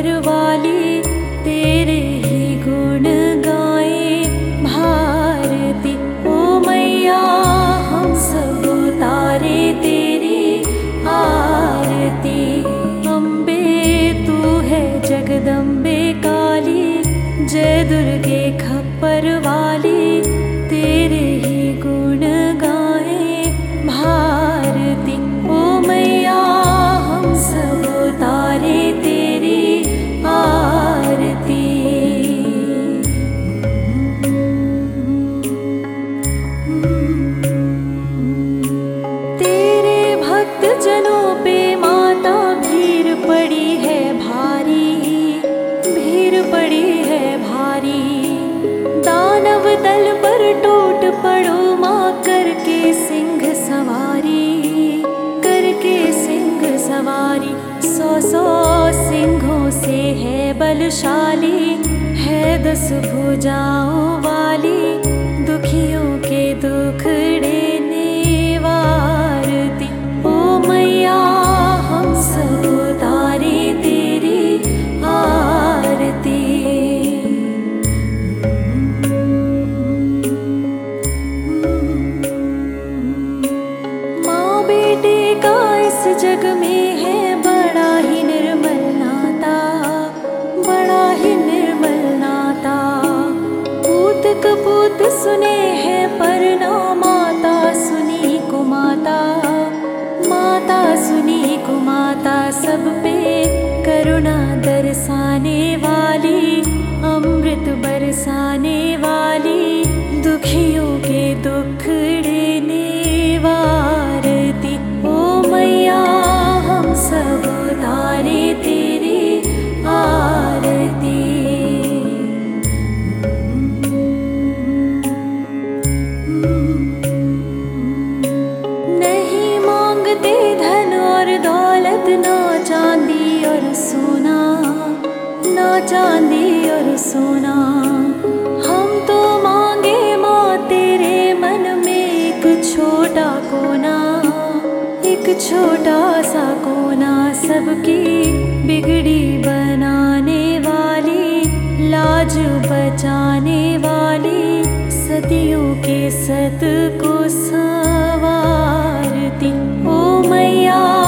खप्पर वाली, तेरे ही गुण गाए भारती। ओ मैया हम सब उतारे तेरी आरती। अम्बे तू है जगदम्बे काली, जय दुर्गे खप्पर वाली, तेरे ही गुण गाए भारती। ओ मैया हम सब उतारे तेरी आरती। तेरे भक्त जनों पे माता भीड़ पड़ी है भारी, भीड़ पड़ी है भारी। दानव दल पर टूट पड़ो माँ, करके सिंह सवारी, करके सिंह सवारी। 100 सिंहों से है बलशाली, है 10 भुजाओं वाली, दुखियों के दुखड़े निवारती। ओ मैया हम सब उतारे तेरी आरती। माँ बेटे का इस जग में है बड़ा ही निर्मल नाता, बड़ा ही निर्मल नाता। पूत कपूत सुने हैं पर ना माता सुनी को माता, माता सुनी को माता। सब पे करुणा दरसाने वाली, अमृत बरसाने वाली, दुखियों के दुखड़े निवारती। ओ मैया हम सब उतारे तेरी आरती। नहीं मांगते धन और दौलत, ना चांदी और सोना, ना चांदी और सोना। हम तो मांगे माँ तेरे मन में एक छोटा कोना, एक छोटा सा कोना। सबकी बिगड़ी बनाने वाली, लाज बचाने वाली, सदियों के सत को संवारती। ओ मैया